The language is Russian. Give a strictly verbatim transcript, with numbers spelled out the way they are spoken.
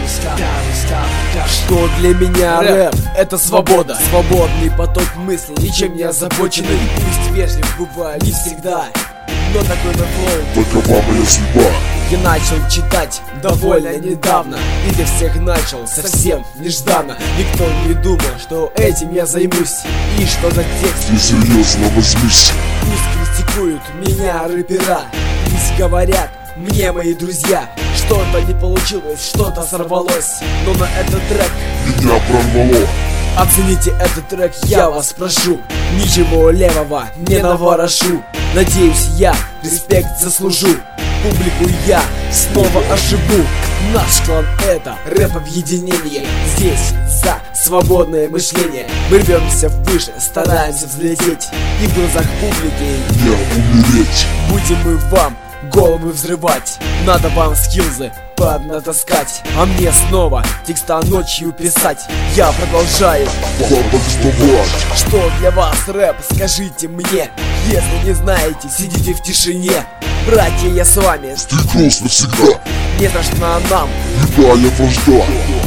Что для меня рэп? Это свобода. Свободный поток мыслей, ничем не озабоченный. Пусть вежлив бываю не всегда, но такой на флоу. Такова моя судьба. Я начал читать довольно недавно, и для всех начал совсем нежданно. Никто не думал, что этим я займусь. И что за текст? Ты серьезно возьмись. Пусть критикуют меня рэпера, пусть говорят мне мои друзья, что-то не получилось, что-то сорвалось, но на этот трек меня прорвало. Оцените этот трек, я вас прошу. Ничего левого не наворошу. Надеюсь, я респект заслужу. Публику я снова ошибу. Наш клан это рэп-объединение. Здесь за свободное мышление. Мы рвемся выше, стараемся взлететь, и в глазах публики не умереть. будем мы вам головы взрывать. Надо вам скиллзы поднатаскать, а мне снова текста ночью писать. Я продолжаю повествовать. Что для вас рэп, скажите мне. Если не знаете, сидите в тишине. Братья, я с вами. Стрит Рос навсегда. Не страшна нам любая вражда.